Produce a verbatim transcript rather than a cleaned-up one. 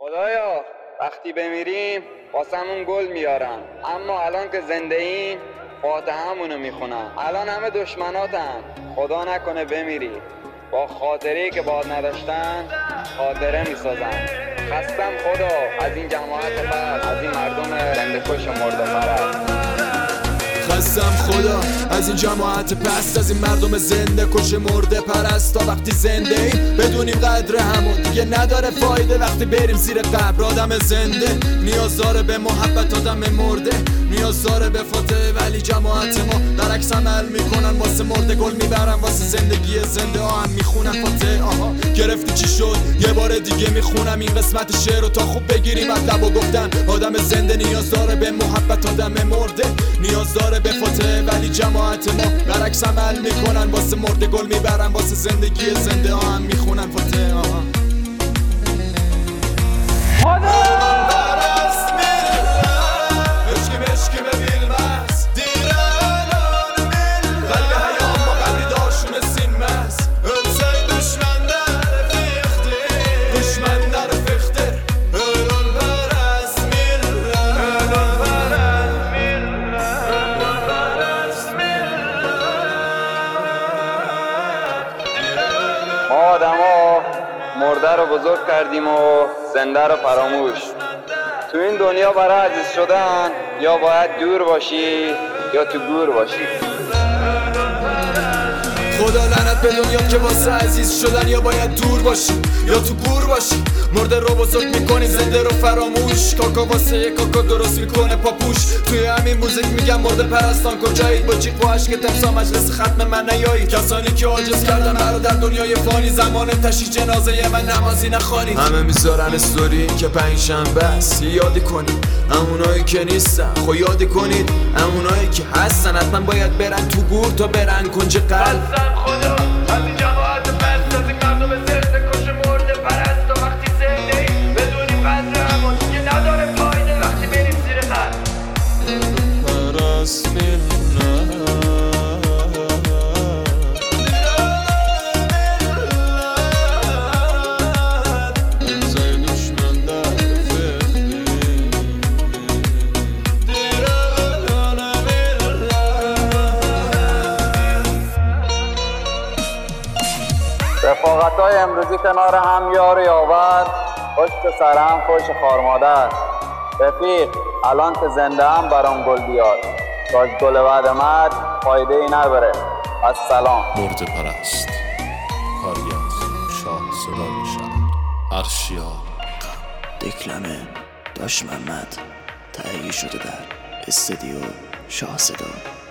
خدایا وقتی بمیریم واسمون گل میارن، اما الان که زنده ایم فاتحه‌مونو میخونن. الان همه دشمناتن، خدا نکنه بمیری با خاطره‌ای که باد نداشتن خاطره میسازن. خستم خدا از این جماعت پرست، از این مردم زنده کش و مرده پرست. خستم خدا از این جماعت پست، از این مردم زنده کش مرده پرست. تا وقتی زنده ایم بدونیم قدر همون دیگه نداره فایده. وقتی بریم زیر قبر آدم زنده نیاز داره به محبت، آدم مرده نیاز داره به فاتحه. ولی جماعت ما برعکس عمل میکنن، واسه مرده گل میبرن، واسه زندگی زنده ها هم میخونن فاتحه. آها گرفتی چی شد؟ یه بار دیگه میخونم این قسمت شعر رو تا خوب بگیریم مطلب و گفتن. آدم زنده نیاز داره به محبت، آدم مرده نیاز داره به فاتحه. ولی جماعت ما برعکس عمل میکنن، واسه مرده گل میبرن، واسه زندگی زنده ها هم میخونن فاتحه. آها ما آدما مرده رو بزرگ کردیم و زنده رو فراموش. تو این دنیا برای عزیز شدن یا باید دور باشی یا تو گور باشی. خدا لعنت به دنیا که واسه عزیز شدن یا باید دور باشی یا تو گور باشی. مرده رو بزرگ میکنی زنده رو فراموش. کاکا واسه یه کاکا درست میکنه پاپوش. توی همین موزیک میگم مرده پرستان کجایید؟ با جیغ و عشق تمسا مجلس ختم من نیایید. کسانی که عاجز کردن مرا در دنیای فانی، زمان تشییع جنازه من نمازی نخوانید. همه میذارن استوری که پنج شنبه است، یادی کنید همونایی که نیستن خو یادی کنید همونایی که هستن حتما باید برن تو گور تا برن کنج قلب. خدا از این جماعت پرست، از این مردم زنده کش مرده پرست. تا وقتی زنده ایم بدونیم قدر همون که نداره فایده. وقتی بریم زیر قلب پرست رفاقت‌های امروزی کنار هم یار یاور، پشت سر هم خوش خار مادر. رفیق الان که زنده هم برام گل بیار، تا از گل بعد مرد فایده ای نبره. السلام. مرده پرست، کاریت شاه صدای شهر ارشیا دکلمه داش محمد تهیه شده در استودیو شاه صدا.